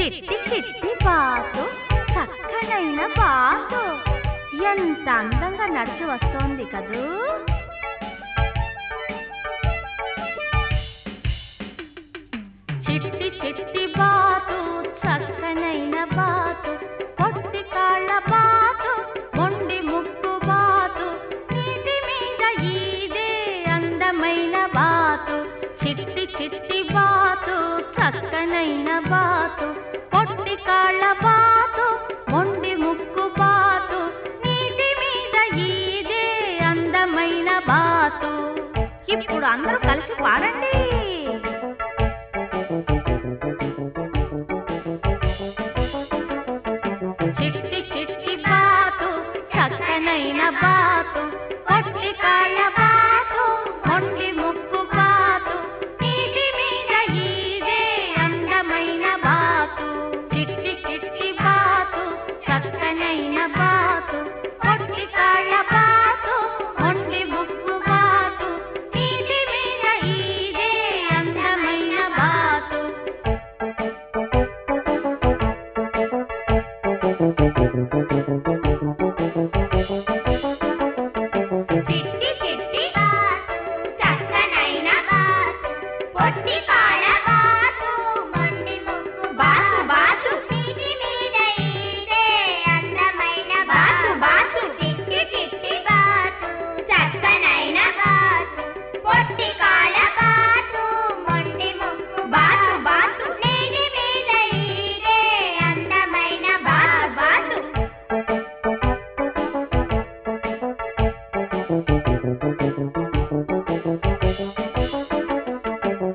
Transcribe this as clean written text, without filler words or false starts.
చిట్టి చిట్టి బాతు చక్కనైన బాతు ఎంత అందంగా నడిచి వస్తోంది కదూ. చిట్టి చిట్టి బాతు చక్కనైన బాతు పొట్టి కాళ్ళ బాతు మొండి ముక్కు బాతు నీటి మీద ఈదే అందమైన బాతు. చిట్టి చిట్టి బాతు చక్కనైన బాతు పొట్టి కాళ్ళ బాతు మొండి ముక్కు బాతు నీటి మీద ఈదే అందమైన బాతు. ఇప్పుడు అందరూ కలిసి పాడండి.